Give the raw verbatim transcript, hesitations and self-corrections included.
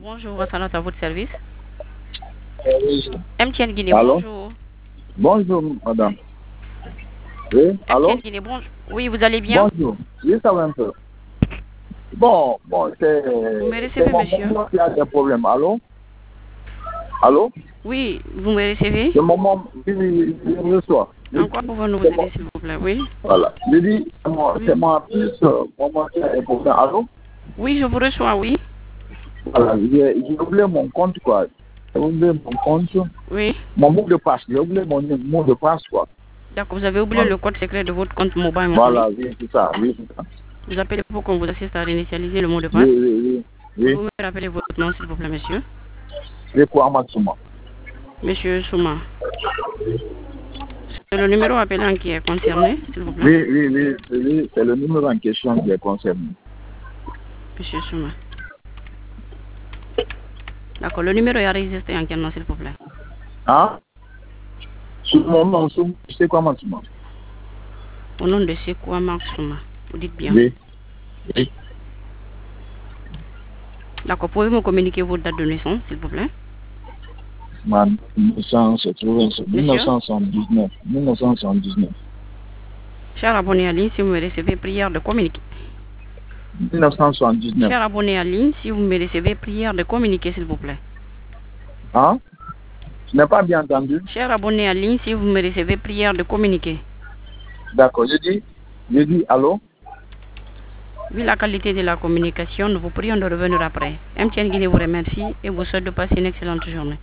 Bonjour, Salat à votre service. Oui. M T N Guinée, Allô? bonjour. Bonjour, madame. Oui, allô? M T N Guinée, bonjour. Oui, vous allez bien? Bonjour. Oui, ça va un peu. Bon, bon, c'est... Vous me c'est recevez, mon monsieur? maman qui a des problèmes. Allô? Allô? Oui, vous me recevez? C'est mon maman qui me reçoit. En quoi pouvons-nous vous C'est mon- aider, s'il vous plaît? Oui? Voilà. Je dis, c'est mon- Oui. c'est ma fils, euh, maman qui a des problèmes. Allô? Oui, je vous reçois, oui. Voilà. J'ai j'ai oublié mon compte, quoi. J'ai oublié mon compte. Oui. Mon mot de passe. J'ai oublié mon mot de passe, quoi. D'accord, vous avez oublié Voilà. le code secret de votre compte mobile money. Voilà, oui, c'est ça. Oui, c'est ça. Vous appelez pour qu'on vous assiste à réinitialiser le mot de Oui, passe. oui, oui. Oui. Vous me rappelez votre nom, s'il vous plaît, monsieur? C'est quoi, Matsuma? Monsieur Souma. C'est le numéro appelant qui est concerné, s'il vous plaît? Oui, oui, oui, oui, c'est le numéro en question qui est concerné. Monsieur Souma. D'accord, le numéro est enregistré en quel nom, s'il vous plaît? Hein? Sur mon nom, sur- c'est quoi Matsuma? Au nom de c'est quoi, Marc Souma? Vous dites bien. Oui. Oui. D'accord, pouvez-vous me communiquer votre date de naissance, s'il vous plaît? Man, mille neuf cent quatre-vingt-sept, mille neuf cent soixante-dix-neuf. mille neuf cent soixante-dix-neuf. Cher abonné en ligne, si vous me recevez, prière de communiquer. mille neuf cent soixante-dix-neuf. Cher abonné en ligne, si vous me recevez, prière de communiquer, s'il vous plaît. Hein? Je n'ai pas bien entendu. Cher abonné en ligne, si vous me recevez, prière de communiquer. D'accord, je dis, je dis, allô? Vu la qualité de la communication, nous vous prions de revenir après. M T N Guinée vous remercie et vous souhaite de passer une excellente journée.